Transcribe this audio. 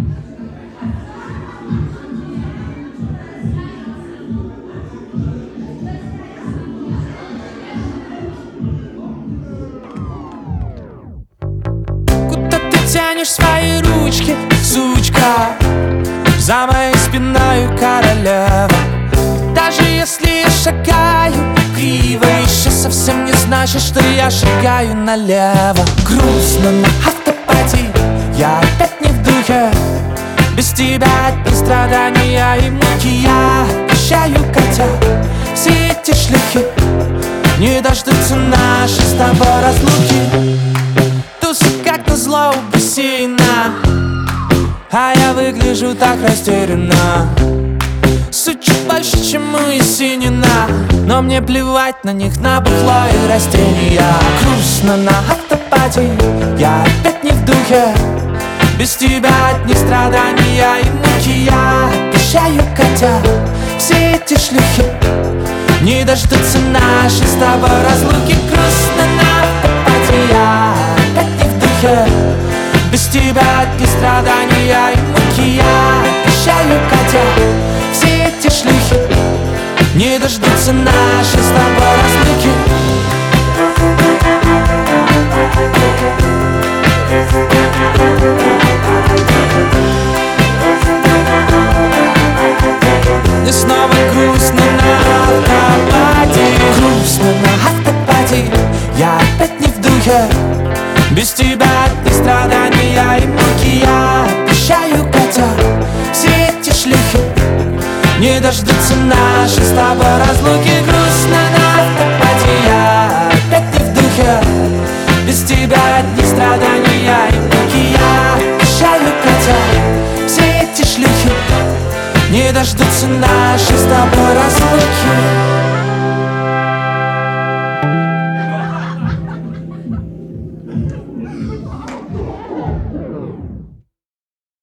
Куда ты тянешь свои ручки, сучка? За моей спиной королева. Даже если я шагаю криво, еще совсем не значит, что я шагаю налево. Грустно на автопате, я опять не в духе. Без тебя одни страдания и муки. Я обещаю, Катя, все эти шлюхи не дождутся нашей с тобой разлуки. Туса как назло у бассейна, а я выгляжу так растерянно. Суть чуть больше, чем у Есенина, но мне плевать на них, на бухло и растения. Грустно на автопате, я опять не в духе. Без тебя одни страдания и муки. Я обещаю, Катя, все эти шлюхи не дождутся нашей с тобой разлуки. Грустно на автопате, я опять не в духе. Без тебя одни страдания и муки. Я обещаю, Катя, все эти шлюхи не дождутся нашей с тобой разлуки. Мне снова грустно на автопате. Грустно на автопате, я опять не в духе. Без тебя одни страдания и муки. Я обещаю, Катя, все эти шлюхи не дождутся нашей с тобой разлуки. Грустно на автопате, я опять не в духе. Без тебя одни страдания и муки. Я обещаю, Катя, все эти шлюхи не дождутся нашей с тобой разлуки.